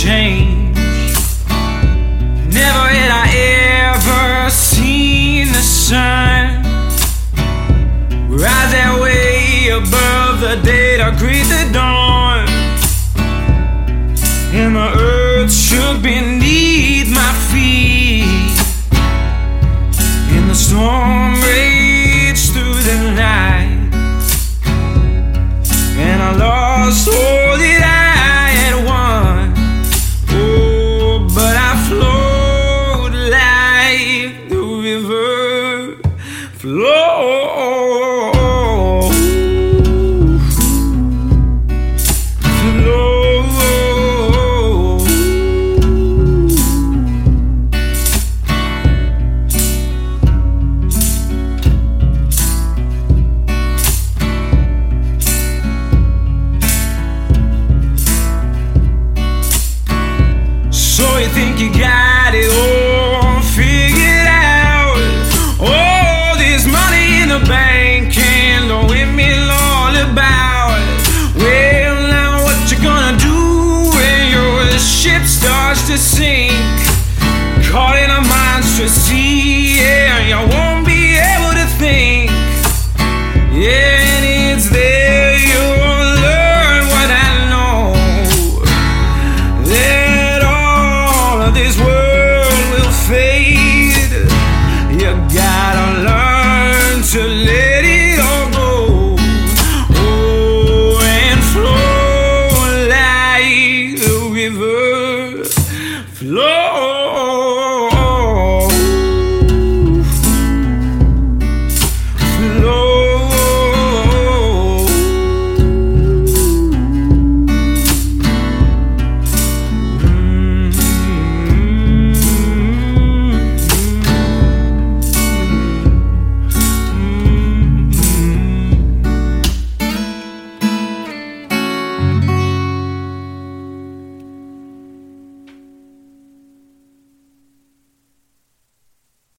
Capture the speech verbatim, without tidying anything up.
change. Never had I ever seen the sun rise that way above the day to greet the dawn, and the earth shook beneath my feet, and the storm raged through the night, and I lost all that I had won. Oh, but I flowed like the river flows. So you think you got it all figured out? All this money in the bank and the women all about. Well, now what you gonna do when your ship starts to sink?